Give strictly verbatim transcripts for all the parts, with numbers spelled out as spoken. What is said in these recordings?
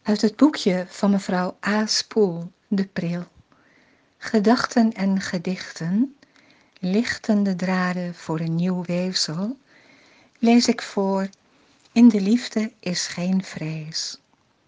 Uit het boekje van mevrouw A. Spoel, De Pril. Gedachten en gedichten, lichtende draden voor een nieuw weefsel, lees ik voor: in de liefde is geen vrees.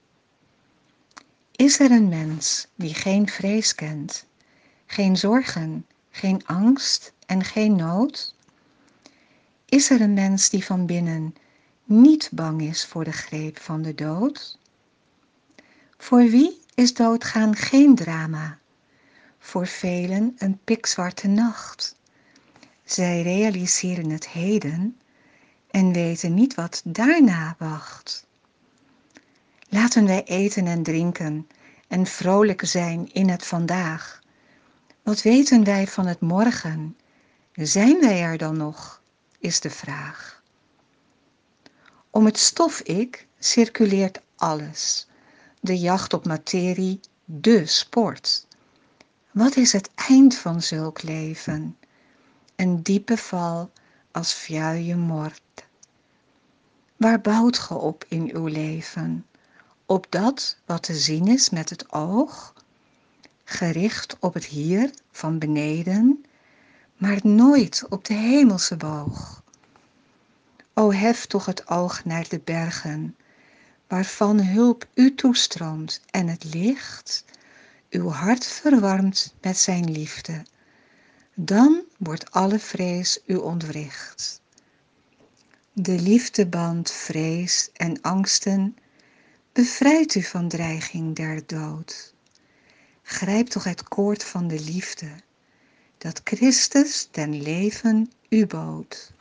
Is er een mens die geen vrees kent, geen zorgen, geen angst en geen nood? Is er een mens die van binnen niet bang is voor de greep van de dood? Voor wie is doodgaan geen drama? Voor velen een pikzwarte nacht. Zij realiseren het heden en weten niet wat daarna wacht. Laten wij eten en drinken en vrolijk zijn in het vandaag. Wat weten wij van het morgen? Zijn wij er dan nog, is de vraag. Om het stof-ik circuleert alles. De jacht op materie, de sport. Wat is het eind van zulk leven? Een diepe val als vuije moord. Waar bouwt ge op in uw leven? Op dat wat te zien is met het oog? Gericht op het hier van beneden, maar nooit op de hemelse boog. O hef toch het oog naar de bergen, waarvan hulp u toestroomt en het licht uw hart verwarmt met zijn liefde. Dan wordt alle vrees u ontwricht. De liefdeband, vrees en angsten bevrijdt u van dreiging der dood. Grijp toch het koord van de liefde, dat Christus ten leven u bood.